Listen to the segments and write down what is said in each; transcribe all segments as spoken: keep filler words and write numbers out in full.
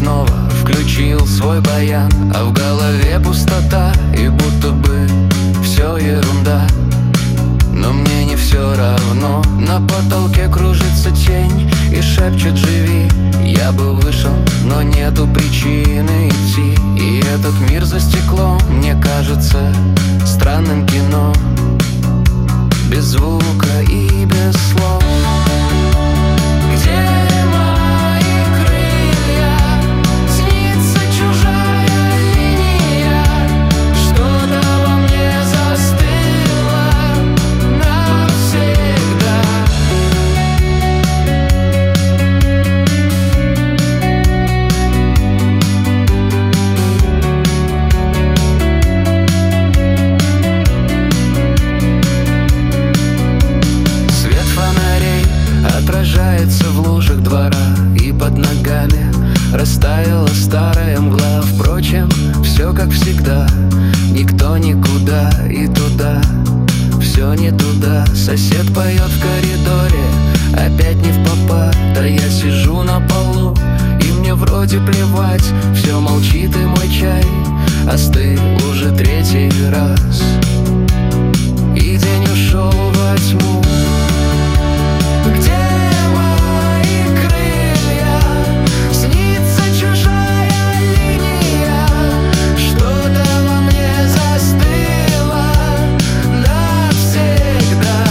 снова включил свой баян, а в голове пустота, и будто бы все ерунда. Но мне не все равно. На потолке кружится тень и шепчет: живи. Я бы вышел, но нету причины идти. И этот мир за стеклом мне кажется странным кино, без звука и без слов. Отражается в лужах двора, и под ногами растаяла старая мгла. Впрочем, все как всегда, никто никуда, и туда все не туда. Сосед поет в коридоре, опять не впопад, да я сижу на полу, и мне вроде плевать. Все молчит, и мой чай остыл уже третий раз, и день ушел во тьму. Где мои крылья? Снится чужая линия, что-то во мне застыло навсегда.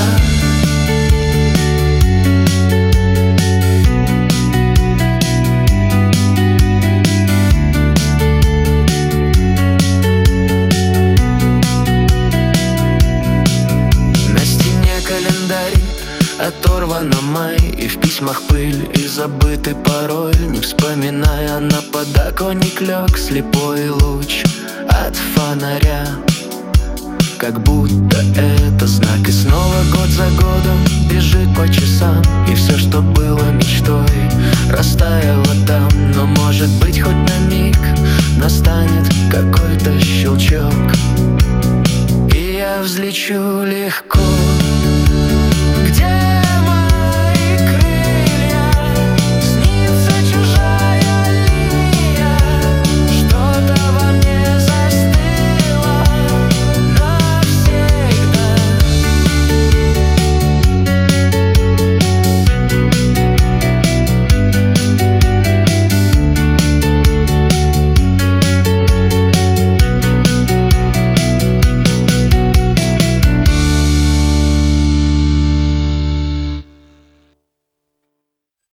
На стене календарь оторвана май, и в письмах пыль, и забытый пароль. Не вспоминая, на подоконник лег слепой луч от фонаря, как будто это знак. И снова год за годом бежит по часам, и все, что было мечтой, растаяло